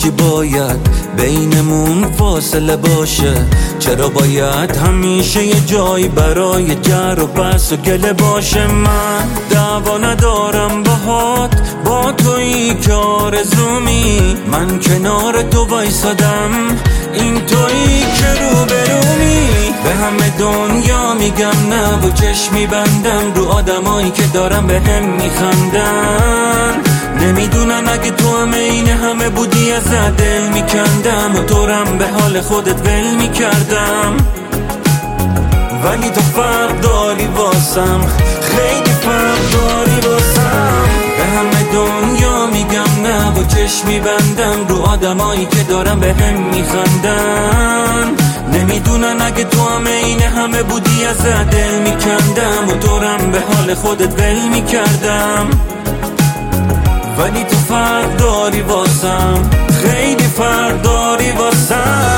چی باید بینمون فاصله باشه؟ چرا باید همیشه یه جایی برای جر و بحث و گله باشه؟ من دعوا ندارم باهات، با تویی که آرزومی، من کنار تو وایسادم، این تویی که روبرومی. به همه دنیا میگم نه و چشمی بندم رو آدمایی که دارم به هم میخندن. نمیدونن اگه تو هم این همه بودی از دل میکندم و تورم به حال خودت ول میکردم. ولی تو فرق داری واسم، خیلی فرق داری واسم. به همه دنیا میگم نه و چشمی بندم رو آدمایی که دارم به هم میخندن. نمیدونن اگه تو هم این همه بودی از دل میکندم و تورم به حال خودت ول میکردم. ولی تو فرق داری واسم، خیلی فرق داری واسم.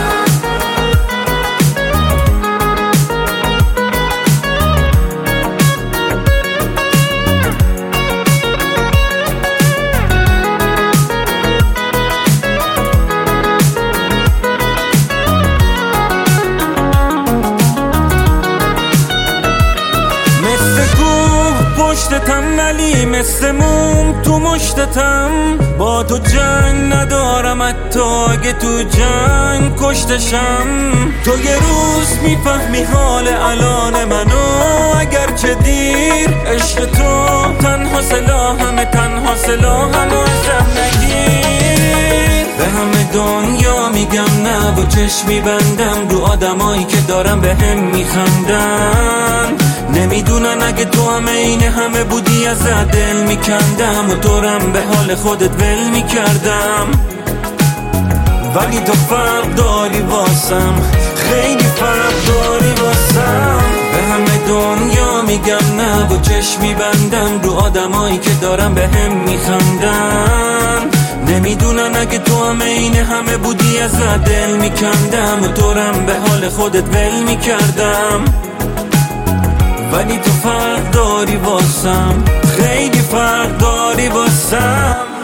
پشتتم ولی مثل موم تو مشتتم، با تو جنگ ندارم حتی اگه تو جنگ کشتشم. تو یه روز میفهمی حال الان منو اگرچه دیر، عشق تو تنها سلاحمه، تنها سلاحمو ازم نگیر. به همه دنیا میگم نه و چشمی بندم رو آدمایی که دارم به هم میخندن. نمیدونن اگه تو هم این همه بودی از دل میکندم و تورم به حال خودت ول میکردم. ولی تو فرق داری واسم، خیلی فرق داری واسم. به همه دنیا میگم نه و چشمی بندم رو آدمایی که دارم به هم میخندن. نمیدونن اگه تو هم این همه بودی از دل میکندم و تورم به حال خودت ول میکردم. ولی تو فرق داری واسم، خیلی فرق داری واسم.